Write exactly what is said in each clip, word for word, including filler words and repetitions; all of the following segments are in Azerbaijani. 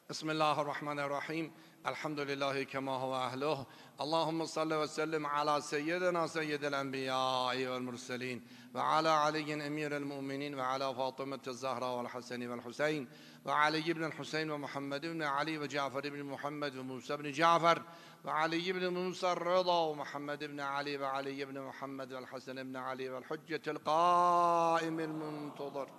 بسم الله الرحمن الرحيم. الحمد لله كما هو أهله. اللهم صل وسلم على سيدنا سيد الأنبياء والمرسلين وعلى علي أمير المؤمنين وعلى فاطمة الزهراء والحسن والحسين وعلي بن الحسين ومحمد بن علي وجعفر بن محمد وموسى بن جعفر وعلي بن موسى الرضا ومحمد بن علي وعلي بن محمد والحسن بن علي والحجة القائم المنتظر.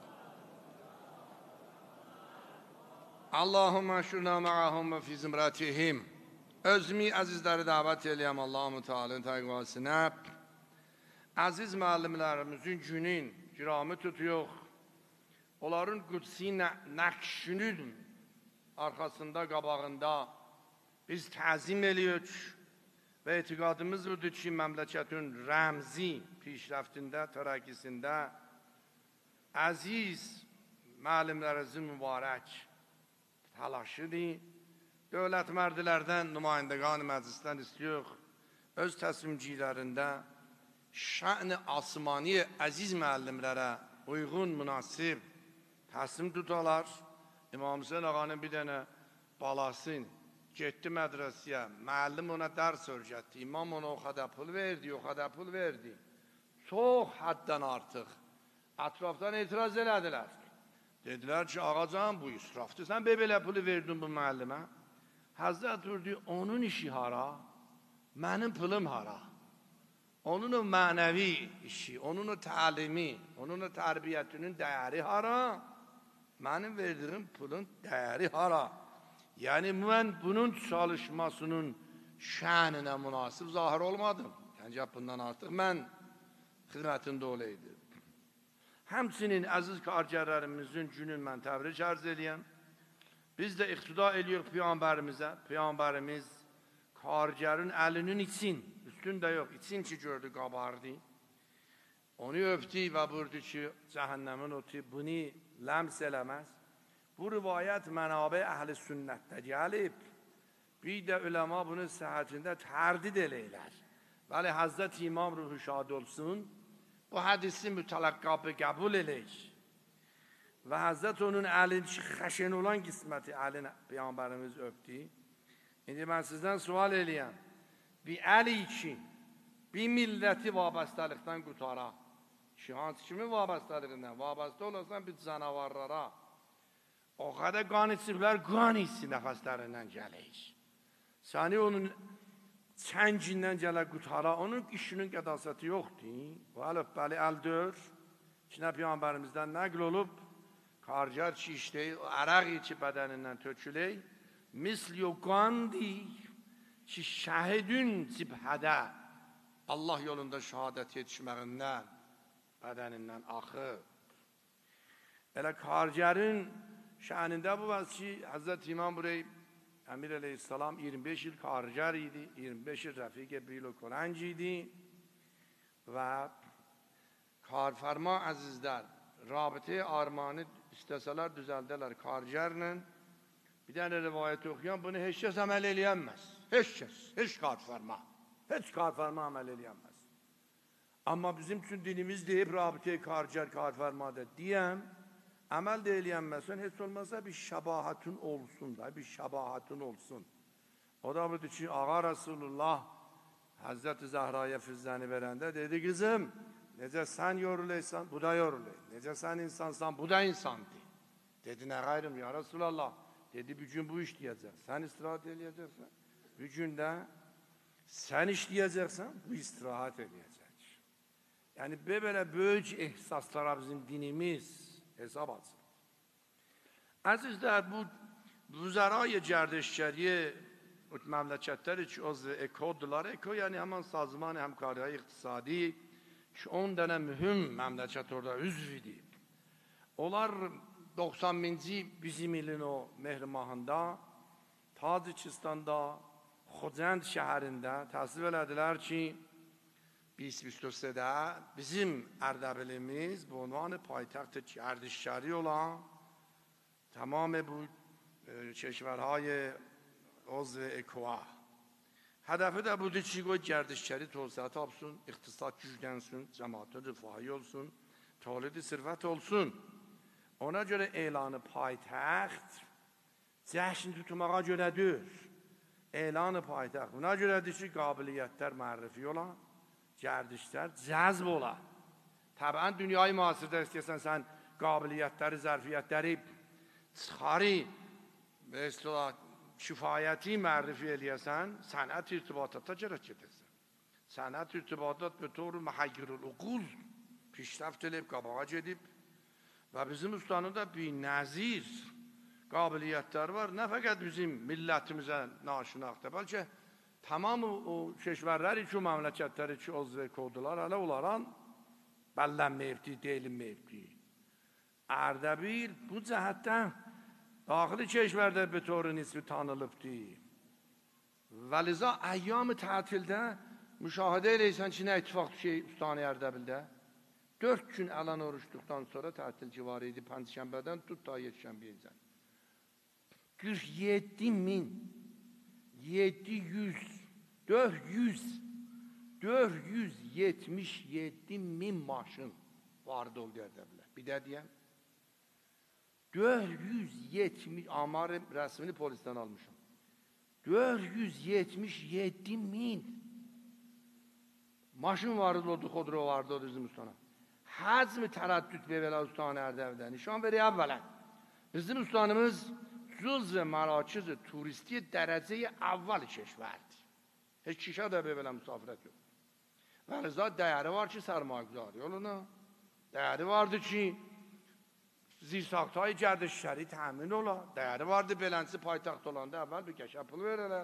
Allahümme şuna ma'ahum ve fi zimratihim. Özmi azizləri dəvət eləyəm Allah-u Teala'nın təqvasına. Aziz müəllimlərimizin günün kiramı tutuyor. Onların qudsi nəqşünün arxasında, qabağında biz təzim ediyoruz. Və etiqadımız budur ki, məmləkətin rəmzi pişrəftində, tərəqqisində əziz müəllimlərimizin mübarək təlaşıdır. Dövlət mərdilərdən, nümayəndəqan məclisdən istiyor, öz təslimcilərində şən-i asmani əziz müəllimlərə uyğun, münasib təslim tutarlar. İmam Hüseyin ağanın bir dənə balasın getdi mədrəsiyə, müəllim ona dərs öyrətdi, imam ona o qədər pul verdi, o qədər pul verdi. Çox həddən artıq ətrafdan etiraz elədilər. Dedilər ki, ağacan bu israfdır, sən belə pulu verdin bu müəllimə. Həzrət buyurdu, onun işi hara, mənim pulum hara. Onun o mənəvi işi, onun o təlimi, onun o tərbiyyətinin dəyəri hara, mənim verdiyim pulun dəyəri hara. Yəni, mən bunun çalışmasının şəninə münasib zahir olmadım. Yəni, bundan artıq mən xidmətində olaydım. Həmçinin əziz kargərlərimizin günün mən təbrik ərz eləyəm. Biz də iqtida ediyoruz Peyğəmbərimizə. Peyğəmbərimiz kargərin əlinin için, üstündə yox, için ki gördü, qabardı. Onu öpdü və buyurdu ki, cəhənnəmin otu bunu ləms eləməz. Bu rivayət mənabə əhl-i sünnətdə gəlib. Bir də üləma bunun səhətində tərdid eləyirlər. Bəli, Həzrət İmam ruhu şad olsun, bu hədisi mütələqqabı qəbul eləyir. Və Həzrət onun əlin xəşən olan qisməti əlin Peyğəmbərimiz öpdü. İndi mən sizdən sual eləyəm. Bir əli için, bir milləti vabastəlikdən qutara. Ki, hansı kimi vabastəliqindən? Vabastə olasan bir canavarlara. O qədər qan içiblər, qan içsin nəfəslərindən gəlir. Səni onun çəngindən gələ qutara, onun işinin qədasəti yoxdur. Bu əlöbbəli əldir. İçinə Peyğəmbərimizdən nəql olub, kargər ki işləyir, ərəq ki bədənindən tökülür, misli o qandir ki şəhidün cibhədə Allah yolunda şəhadət yetişməqindən bədənindən axıb. Elə kargərin şənində bu var ki, Həzrət İmam burayı Əmir Aleyhisselam iyirmi beş il kargər idi, iyirmi beş il rəfiq-i bil-i Qur'anc idi və karfərma əzizlər, rabitə armanı istəsələr düzəldələr kargərlə. Bir dənə rivayət oxuyan, bunu heç kəs əməl eləyənməz. Heç kəs, heç karfərma, heç karfərma əməl eləyənməz. Amma bizim üçün dinimiz deyib, rabitə kargər, karfərmadır deyəm, əməl də eləyənməsən, heç olmazsa bir şəbahatın olsun da, bir şəbahatın olsun. O da budur ki, Ağa Rasulullah Həzrət-i Zəhraya füzzəni verəndə dedi, qızım, necə sən yoruluysan, bu da yorulur. Necə sən insansan, bu da insandır. Dedi, nə qayrım ya Rasulallah? Dedi, bir gün bu işləyəcək, sən istirahat eləyəcəksən. Bir gün də sən işləyəcəksən, bu istirahat eləyəcək. Yəni, belə böyük ehsaslara bizim dinimiz hesab alsın. Əzizlər, bu vüzərayı gərdişgəriyə məmləkətləri ki, o EKO'dular. EKO, yəni həmən sazman həmkarı iqtisadi ki, on dənə mühüm məmləkət orada üzv idi. Onlar doxsan birinci bizim ilin o mehrimahında Tacikistanda, Xocənd şəhərində təsvir elədilər ki, بیست بیست و سه bizim Ərdəbilimiz bu ünvanı paytaxt gərdişgəri olan tamam bu کشورهای عضو EKO'a. Hedefi de budur ki, o gərdişgəri توسعه tapsın, iqtisad güclənsin, cəmaatın rifahı olsun, tolidi sirvət olsun. Ona görə elanı paytaxt Cəhşin tutmağa görədir. Elan-ı paytaxt. Buna görədir ki, qabiliyyətlər mərrifi ola, gərdişlər cəzb ola. Təbən dünyayı müasirdə istəyəsən sən qabiliyyətləri, zərfiyyətləri çıxarı və istilah kifayəti mərrifi eləyəsən, sənət irtibatata gərək gedəsən. Sənət irtibatat به طور محیر العقول پیشرفت edib, qabağa gedib və bizim ustanın da bir nəzir qabiliyyətlər var. Nə fəqət bizim millətimizə naşinaqdır, bəlkə tamam o keşvərlər ki, o məmləkətləri ki, özvə kodlar, hələ onların bəllənməyibdi, deyilməyibdi. Ərdəbil bu cəhətdən daxili keşvərdə به طور nisbi tanılıbdi. Və liza əyyam-ı tətildə müşahidə eləysən ki, nə ittifaq şey Ustani Ərdəbildə? Dörd gün əlan oruçduqdan sonra tətil civarı idi, Pəncişənbədən tut ta Yekşənbəyəcən. qırx yeddi min, yeddi yüz, dörd yüz, dörd yüz yetmiş yeddi min maşın vardı oldu Ərdəbildə. Bir də deyəm, dörd yüz yetmiş, amar rəsmini polisten almışım. dörd yüz yetmiş yeddi min maşın vardı oldu, xodro vardı oldu bizim ustana. Həzm-i tərəddüd bebələ Ustani Ərdəbildə. Nişan veriyor əvvələn. Bizim ustanımız cüz ve marakiz turisti dərəcəyə əvvəl keşverdi. Heç kişə də bebələ misafirət yok. Və rıza dəyəri var ki, sərmayəgüzar yoluna. Dəyəri vardı ki, zirsaxtayı gərdişləri təmin ola. Dəyəri vardı belənsi paytaxt olanda əvvəl bir kəşə pul verələr.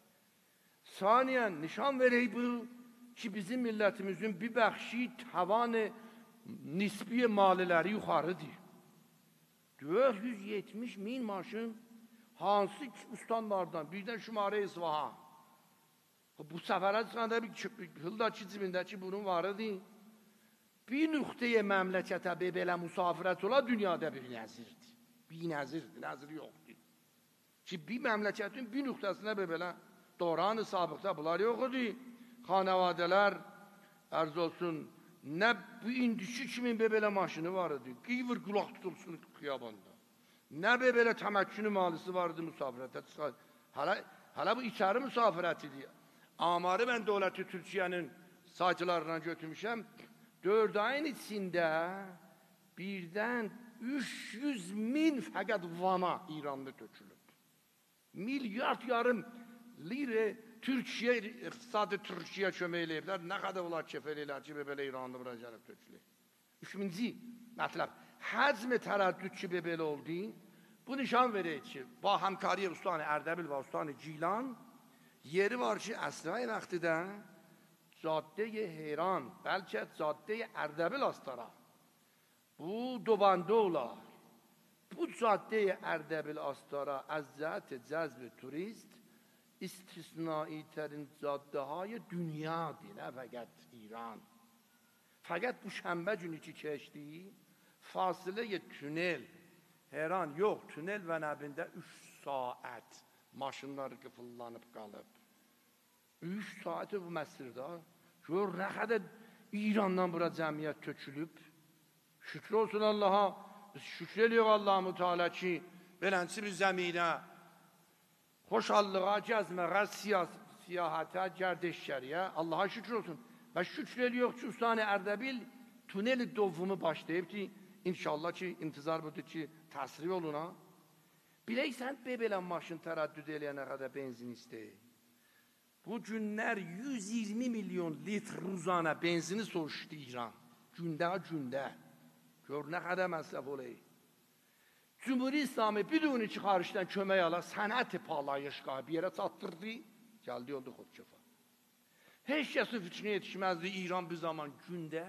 Saniyən nişan verək bu ki, bizim millətimizin bir bəxşi tavanı nisbi maliləri yuxarıdır. dörd yüz yetmiş min maşın hansı ustanlardan birdən şumarə İsvahan. Bu səfərə çıxanda bir hıldakı cibindəki bunun varıdır. Bir nüqtəyə məmləkətə belə musafirət ola dünyada bir nəzirdir. Bir nəzirdir, nəzir yoxdur. Ki bir məmləkətin bir nüqtəsinə belə doğranı sabıqda bunlar yoxdur. Xanavadələr ərz olsun, nə bu indiki kimin belə maşını vardı, qıyvır qulaq tutulsun xiyabanda. Nə belə təməkkünü malisi vardı müsafirətə çıxar. Hələ bu içəri müsafirətidir. Amarı mən dövləti Türkiyənin saytılarından götürmüşəm. Dörd ayın içində birdən üç yüz min fəqət vana İranlı tökülüb. Milyard yarım lirə Türkiyə, iqtisadı Türkiyə kömək eləyiblər. Nə qədər olar kefə eləylər ki, belə İranlı bura gəlib tökülür. Üçüncü mətləb, həzm-i tərəddüd ki, belə oldu. Bu nişan verək ki, ba həmkariyə Ustani Ərdəbil və Ustani Gilan yeri var ki, əsrə-i vaxtidə cadde-i Heyran, bəlkə cadde-i Ərdəbil astara. Bu dobanda olar. Bu cadde-i Ərdəbil astara az cəhət cəzb turist istisnai tərin caddehay dünyadır, nə fəqət İran. Fəqət bu şənbə günü ki keçdi, fasilə tünel, Heyran yox, tünel və nəbində üç saat maşınlar qıfıllanıb qalıb. üç saati bu məsirdə, gör nə qədər İrandan bura cəmiyyət tökülüb. Şükür olsun Allaha, biz şükür ediyor Allah-u Teala ki, belənsi bir zəminə, xoşallığa, gəzməyə, siyahətə, gərdişkəriyə Allaha şükür olsun. Və şükür ediyor ki, Ustani Ərdəbil tüneli dovumu başlayıb ki, inşallah ki, intizar budur ki, təsrif oluna. Biləysən, belə maşın tərəddüd eləyənə qədər benzin istəyir. Bu günlər yüz iyirmi milyon litr ruzanə benzini soğuşdu İran. Gündə, gündə. Gör nə qədər məsrəf olayı. Cumhuri İslami biduni ki, xaricdən kömək ala, sənət-i palayışqa bir yerə çatdırdı, gəldi oldu xodkəfa. Heç kəsin fikrinə yetişməzdi İran bir zaman gündə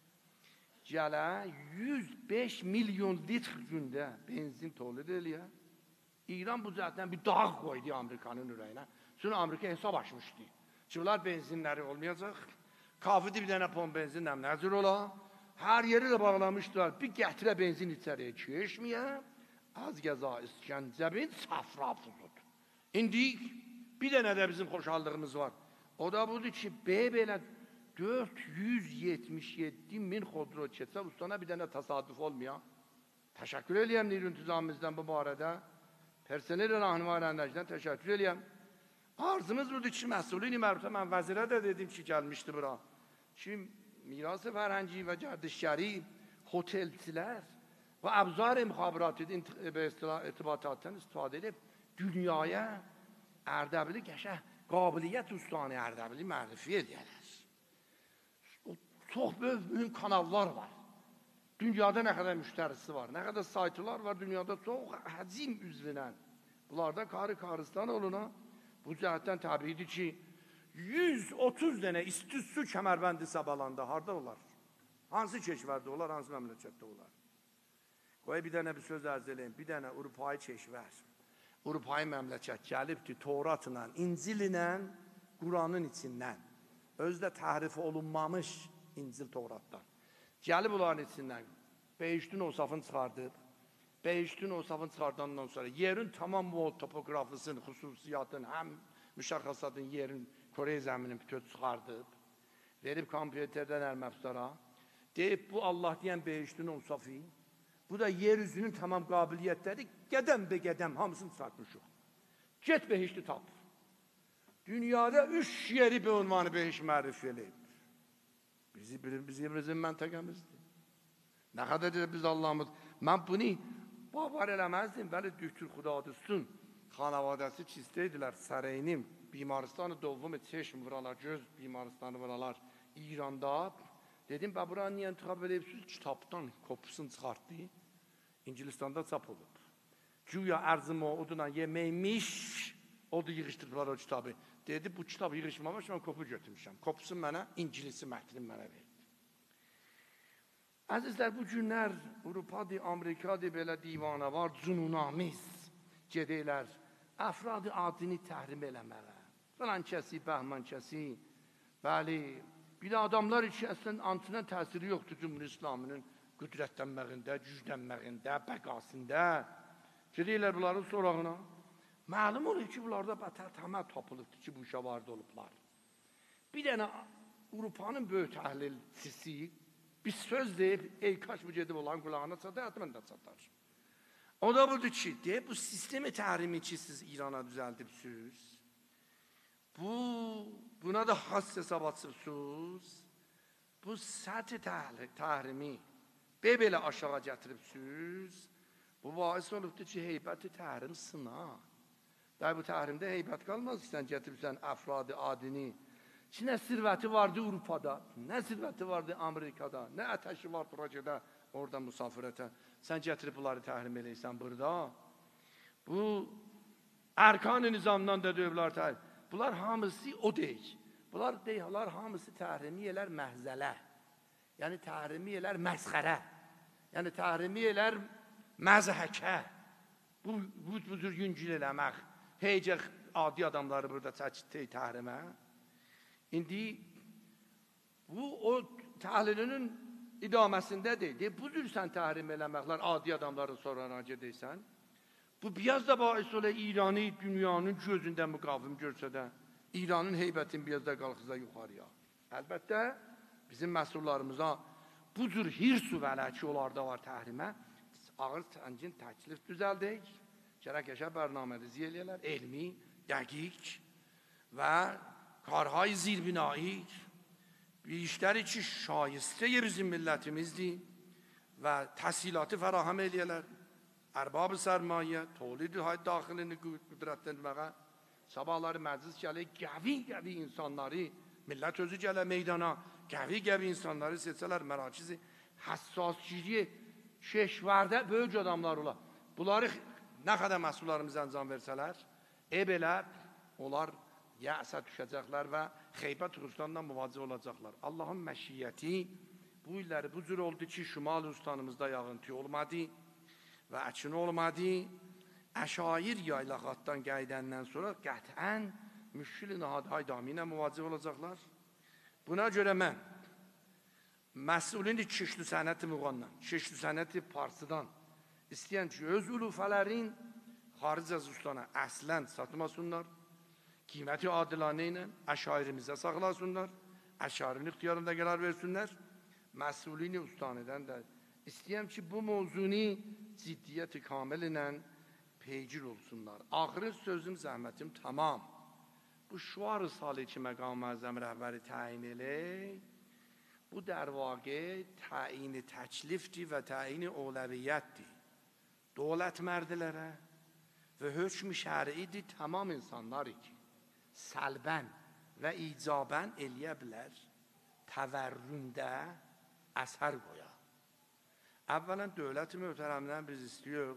gələ yüz beş milyon litr gündə benzin tolid eləyə. İran bu cəhətdən bir dağ qoydu Amerikanın ürəyinə. Sonra Amerika hesab açmışdı. Çiğlər benzinləri olmayacaq. Kafidi bir dənə pon benzinlə nəzir ola. Hər yeri də bağlamışdılar. Bir gətirə benzin içəriyə keçməyə. Az gəza İskəncəbin safrafuzud. İndi bir dənə də bizim xoşallığımız var. O da budur ki, belə dörd yüz yetmiş yeddi min xodro keçsə, ustana bir dənə təsadüf olmayan. Təşəkkür eləyəm nir-intizamımızdan bu barədə. P personel rahnumarandajdan teşekkür edeyim. Arzımız budur ki mesulini merhaba ben vezire de dedim ki gelmişti bura. Şimdi miras فرهنگی ve gerdişleri, otelciler ve abzar muhaberatı به اصطلاح ارتباطاتtan istifade edip dünyaya Erdebili geçe kabiliyet ustane Erdebili marifi ediyorlar. Çok büyük mühim kanallar var. Dünyada ne kadar müşterisi var, ne kadar saytılar var dünyada çok hacim üzlenen. Bunlarda karı karıstan oluna bu cihetten tabiidir ki yüz otuz tane isti su kemerbendi sabalanda harda olar. Hansı çeşverde olar, hansı memlekette olar. Koy bir tane bir söz erzeleyin, bir tane Avrupa'yı çeşver. Avrupa'yı memleket gelip ki Tevrat'la, İncil'le, Kur'an'ın içinden. Özde tahrifi olunmamış İncil Tevrat'tan. Gelip onların içinden Behişt'in osafını çıkardıp, Behişt'in osafını çıkardıktan sonra yerin tamam bu topografisini, hususiyatını, hem müşakhasatın yerin Kore zeminin bütün çıkardıp, verip kompüterden elmefsara, deyip bu Allah diyen Behişt'in osafı, bu da yeryüzünün tamam kabiliyetleri, gedem be gedem hamısını çıkartmışıq. Get Behişt'i tap. Dünyada üç yeri bir unvanı Behiş mərif eləyib. Bizi bilir, bizi bizim məntəqəmizdir. Nə qədər də biz Allah'ımız, mən bunu babar eləməzdim, bəli düktür xudadüstün, xanavadəsi çistəydilər, sarayının, bimarıstanı dovvum, çeşm vuralar, göz bimarıstanı vuralar İran'da. Dedim, bə bura niyə intiqab edibsiniz? Kitabdan kopusunu çıxartdı. İngilistan'da çap olub. Güya ərzim o oduna yeməkmiş, o da yığışdırdılar o kitabı. Dedi, bu kitabı yığışmamış, mən kopu götürmüşəm. Kopusu mənə, İngilisi mətnin mənə verdi. Əzizlər, bu günlər Avropadır, Amerikadır, belə divana var, cununamiz gedəylər. Əfradı adını təhrim eləmələ. Falan kəsi, bəhman kəsi. Bəli, bir də adamlar ki, əslən antına təsiri yoxdur Cumhur İslamının qüdrətlənməyində, güclənməyində, bəqasında. Gedəylər bunların sorağına. Məlum olur ki, bunlarda bətər təməl tapılıbdır ki, bu işə vardı olublar. Bir dənə Avropanın böyük təhlilçisi bir söz deyib, ey kaç bu gedib olan qulağına çatar, mən də çatar. O da budur ki, deyib, bu sistemi təhrimi ki, siz İrana düzəldibsiniz. Bu, buna da has hesab açıbsınız. Bu səthi təhrimi belə aşağı gətiribsiniz. Bu bahis olubdur ki, heybəti təhrim sına. Daha bu təhrimdə heybət qalmaz ki, sən gətiribsən əfradı adini. Ki, nə sirvəti vardı Avropada, nə sirvəti vardı Amerikada, nə ətəşi var projədə, orada musafirətə. Sən gətirib bunları təhrim eləysən burada. Bu, ərkan-ı nizamdan da dövlər təhrim. Bunlar hamısı o deyik. Bunlar deyiklər hamısı təhrimi elər məhzələ. Yəni təhrimi elər məsxərə. Yəni təhrimi elər məzhəkə. Bu, bu, bu cür yüngül eləmək. Heycə adi adamları burada çəkdi təhrimə. İndi bu o təhlilinin idaməsində deyil. Bu cür sən təhrim eləməklər adi adamların sorana gedəysən. Bu biraz da bahis ola İranı dünyanın gözündə müqavim görsə də İranın heybətini biraz da qalxıza yuxarıya. Əlbəttə bizim məsullarımıza bu cür hirs və ələki onlarda var təhrimə. Ağır səncin təklif düzəldək. Gərək yaşa bərnamərizi eləyələr. Elmi, dəqiq və karhay zirbinai işləri ki şayistə bizim millətimizdir və təhsilatı fərahəm eləyələr. Ərbab-ı sərmayə, tolid-i hayt daxilini qüdrətlənməyə, sabahları məclis gəlir, qəvi-qəvi insanları, millət özü gələ meydana, qəvi-qəvi insanları seçələr, mərakizi, həssasgiriyə, şeşvərdə böyük adamlar olar. Bunları nə qədər məsullarımız əncam versələr, e belə onlar yəsə düşəcəklər və xeybət xüsustandan müvazı olacaqlar. Allahın məşiyyəti bu illəri bu cür oldu ki, Şimal Ustanımızda yağıntı olmadı və əkin olmadı. Əşair yaylaqatdan gəydəndən sonra qətən müşkil-i nahad-hay daminə müvazı olacaqlar. Buna görə mən məsulun şişli sənəti müğandan, şişli sənəti parsıdan istəyən ki, öz ulufələrin xaric az ustana əslən satmasınlar, qiyməti adilanə ilə əşairimizə saxlasınlar, əşairin ixtiyarında qərar versinlər, məsulini ustanədən də istəyəm ki, bu mövzuni ciddiyyəti kamil ilə peycil olsunlar. Axırın sözüm, zəhmətim tamam. Bu şuar-ı salih ki məqam məzəm rəhbəri təyin elək, bu در واقع təyin təklifdir və təyin əvləviyyətdir. Dövlət mərdlərə və hökm şər'idir tamam insanları ki, səlbən və icabən eləyə bilər, təvərründə əsər qoya. Əvvələn dövlət-i möhtərəmdən biz istiyoruz,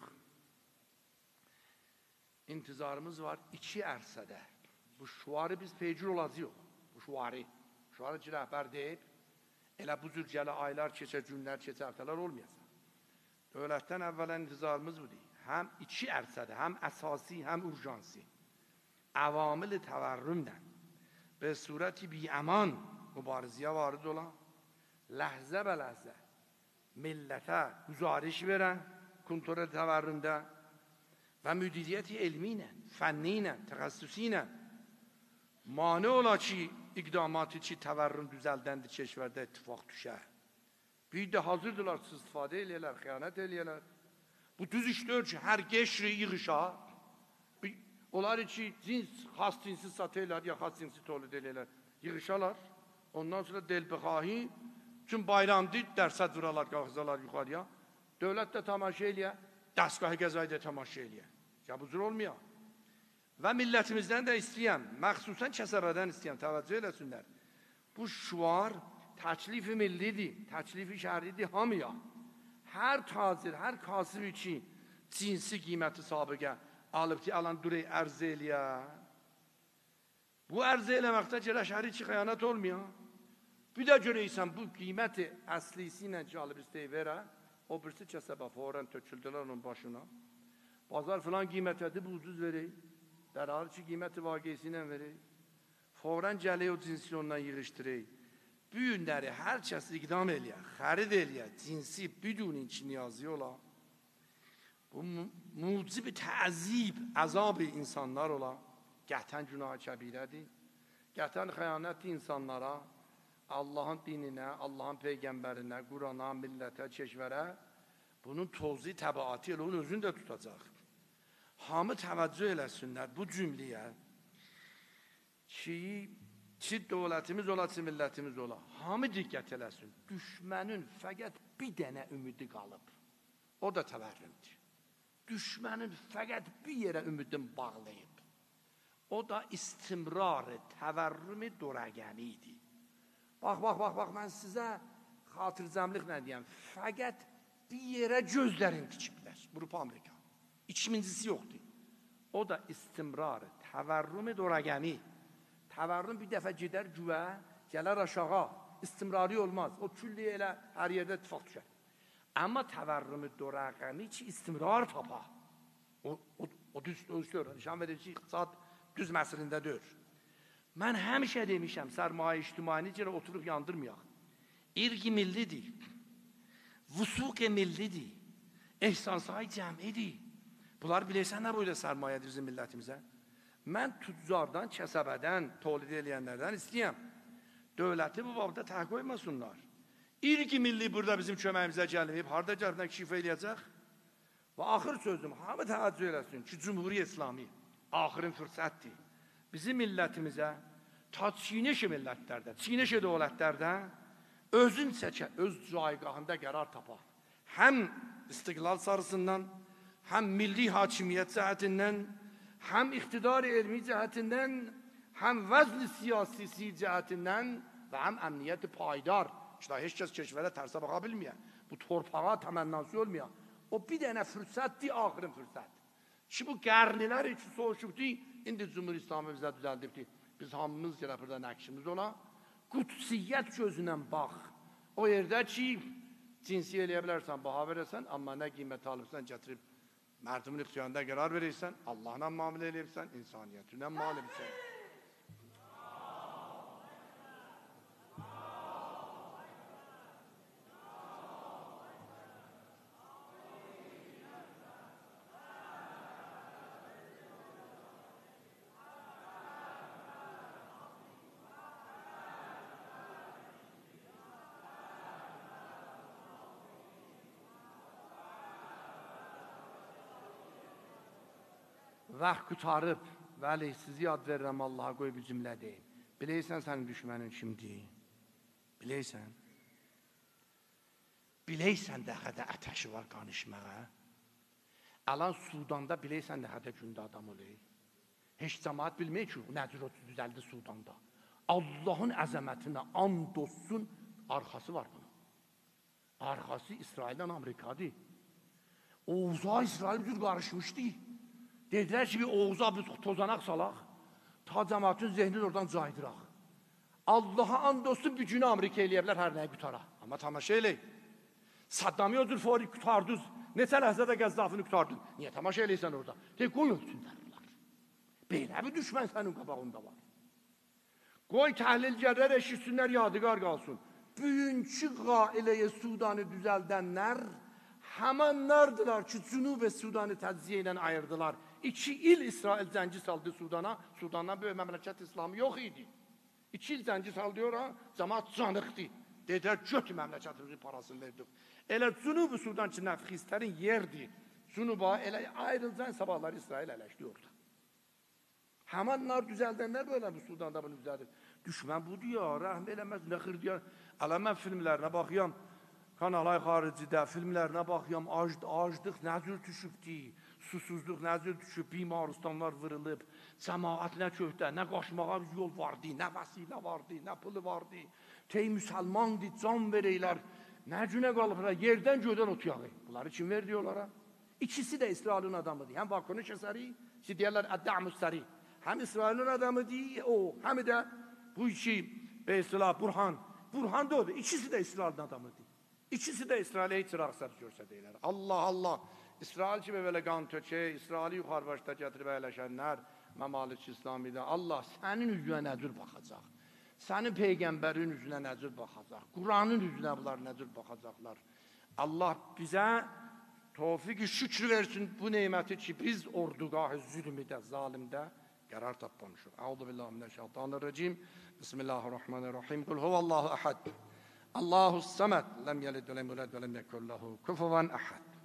intizarımız var iki ərsədə. Bu şuarı biz peycil olacaq. Bu şuarı. Şuarı ki rəhbər deyib, elə bu cür gələ aylar keçə, günlər keçə, həftələr olmayacaq. Dövlətdən əvvələn intizarımız budur. Həm iki ərsədə, həm əsasi, həm urjansi. Əvamil təvərrümdən به صورتی بی امان مبارزیه وارد olan لحظه به لحظه millətə güzariş verən kontrol təvərrümdə və müdiriyyəti elmi ilə, fənni ilə, təxəssüsü ilə mane ola ki, iqdamatı ki, təvərrüm düzəldəndi keşvərdə ittifaq düşər. Bir də hazırdırlar, istifadə eləyərlər, xəyanət eləyərlər. Bu düz işdir ki, hər geçri yığışa, onlar ki, cins, xas cinsi satırlar, ya xas cinsi tolid eləyərlər, yığışalar. Ondan sonra delbixahi, çünkü bayramdır, dərsət vuralar, qalxızalar yuxarıya. Dövlət də tamaşa eləyə, dəstgahı qəzayı da tamaşa eləyə. Ya bu cür olmuyor. Və millətimizdən də istəyəm, məxsusən kəsərədən istəyəm, təvəccüh eləsinlər. Bu şuar təklifi millidir, təklifi şəhridir hamıya. Hər tacir, hər kasıb ki, cinsi qiyməti sabiqə alıb ki, alan durey ərz eləyə. Bu ərz eləməkdə gələ şəhri ki, xəyanət olmuyor. Bir də görəysən, bu qiyməti əslisi ilə ki, alıb istəyi verə, o birisi kəsəbə fərən töküldülər onun başına. Bazar filan qiymətədir, bu ucuz verək. Dərhal ki, qiyməti vaqiyyəsi ilə verək. Fərən gələk o cinsi ondan yığışdırək. Bu günləri hər kəs iqdam eləyə, xərid eləyə, cinsi büdün ki, niyazı ola. Bu mucib təzib, əzab insanlar ola. Qətən günah kəbirədir. Qətən xəyanət insanlara, Allah'ın dinine, Allah'ın peygamberine, Kur'an'a, millete, keşvere bunun tozu təbaatı ilə onun özünü də tutacaq. Hamı təvəccüh eləsinlər bu cümləyə ki, ki dövlətimiz ola, ki millətimiz ola. Hamı diqqət eləsin. Düşmənin fəqət bir dənə ümidi qalıb. O da təvərrümdür. Düşmənin fəqət bir yerə ümidin bağlayıb. O da istimrar təvərrümi dorəgəmidir. Bax, bax, bax, bax, mən sizə xatircəmliklə deyəm, fəqət bir yerə gözlərin dikiblər, Avropa, Amerika. İkincisi yoxdur. O da istimrarı, təvərrüm dorəgəmi. Təvərrüm bir dəfə gedər güvə, gələr aşağı, istimrari olmaz. O külli elə hər yerdə ittifaq düşər. Amma təvərrüm dorəgəmi ki, istimrar tapa. O, o, o düz, düz dör. Nişan verir ki, iqtisad düz məsəlində dör. Mən həmişə demişəm, sərmayə ictimai görə oturuq yandırmayaq. İrqi millidir, vusuq millidir, ehsansay cəmidir. Bunlar bilirsən nə boyda sərmayədir bizim millətimizə? Mən tüccardan, kəsəbədən, tolid eləyənlərdən istəyəm. Dövləti bu babda təhq qoymasınlar. İrqi milli burada bizim köməyimizə gəlməyib, harada gəlməkdən kişif eləyəcək? Və axır sözüm, hamı təvəccüh eləsin ki, Cümhuriyyət İslami axırın fürsətdir. Bizim millətimizə, ta çiğneşi millətlərdə, çiğneşi dövlətlərdə özün çəkə, öz caygahında qərar tapar. Həm istiqlal sarısından, həm milli hakimiyyət cəhətindən, həm iqtidar elmi cəhətindən, həm vəzni siyasisi cəhətindən və həm əmniyyət payidar. İşte heç kəs keşvərə tərsə baxa bilməyən, bu torpağa təmənnası olmayan. O bir dənə fürsətdir, axırın fürsət. Ki bu qərnilər üçün soğuşubdur, indi Cumhur İslamı bizə düzəldibdir. Biz hamımız gələ burada nəqşimiz ola. Qudsiyyət gözünə bax. O yerdə ki, cinsi eləyə bilərsən, baha verəsən, amma nə qiymət alıbsan, gətirib mərdumun ixtiyarında qərar verəysən, Allahla müamilə eləyibsən, insaniyyətinə mal edibsən. vaxt qutarıb, vəli, sizi yad verirəm Allaha, qoy bir cümlə deyim. Biləysən sənin düşmənin kimdir? Biləysən? Biləysən də hədə ətəşi var qanışmağa? Alan Sudanda biləysən də hədə gündə adam olur? Heç cəmaat bilmək ki, nə cür o düzəldi Sudanda. Allahın əzəmətinə and olsun, arxası var bunun. Arxası İsraildən Amerikadır. Oğuza İsrail bir qarışmışdı. Dedilər ki, bir Oğuza bir tozanaq salaq, ta cəmaatın zehnini oradan caydıraq. Allaha and olsun, bir günü Amerika eləyəblər, hər nəyə qutara. Amma tamaşa eləyik. Saddamı öldür, fori qutardınız. Neçə ləhzədə Qəzzafini qutardın. Niyə tamaşa eləysən orada? Deyək, qoy ölsünlər bunlar. Belə bir düşmən sənin qabağında var. Qoy təhlilgərlər eşitsinlər, yadigar qalsın. Bugünkü qailəyə Sudanı düzəldənlər həmənlərdirlər ki, Cünub və Sudanı təciyə ilə ayırdılar. İki il İsrail zənci saldı Sudana. Sudandan böyük məmləkət İslamı yox idi. İki il zənci saldı ora, cəmaat canıqdı. Dedilər, götü məmləkətimizin parasını verdik. Elə Cünub-u Sudan ki, nəfxistlərin yerdir. Cünuba elə ayrılcan sabahlar İsrail ələşdi orada. Həmənlər düzəldənlər böyle bu Sudanda bunu düzəldir. Düşmən budur ya, rəhm eləməz, nə xırd ya. Ələ mən filmlərinə baxıyam, kanalay xaricidə filmlərinə baxıyam, acdıq nə cür düşübdi, susuzluq nə cür düşüb, bimarustanlar vırılıb, cəmaat nə köhtə, nə qaçmağa yol vardı, nə vəsilə vardı, nə pılı vardı, tey müsəlmandı, can vereylər, nə cünə qalıblar, yerdən göydən otuyağı. Bunları kim verdi onlara? İkisi də İsrailin adamıdır. Həm Vakonuş əsəri, ki deyərlər Əddə'müstəri. Həm İsrailin adamıdır, o, həm də bu iki, Beysilah, Burhan, Burhan da odur, ikisi də İsrailin adamıdır. İkisi də İsrailə heç rəxsət görsədəylər. Allah, Allah, İsrail kimi belə qan tökə, İsraili yuxarı başda gətirib əyləşənlər, məmalik İslamidə, Allah sənin üzünə nəcür baxacaq, sənin Peyğəmbərin üzünə nəcür baxacaq, Quranın üzünə bunlar nəcür baxacaqlar. Allah bizə tövfiq-i şükür versin bu neyməti ki, biz ordugahı zülmüdə, zalimdə qərar tapmamışıq. Əuzu billahi mineşşeytanirracim. Bismillahirrahmanirrahim. Kul huvallahu ehad. Allahus samed. Lem yelid ve lem yulad ve lem yekun lehu kufuven ehad.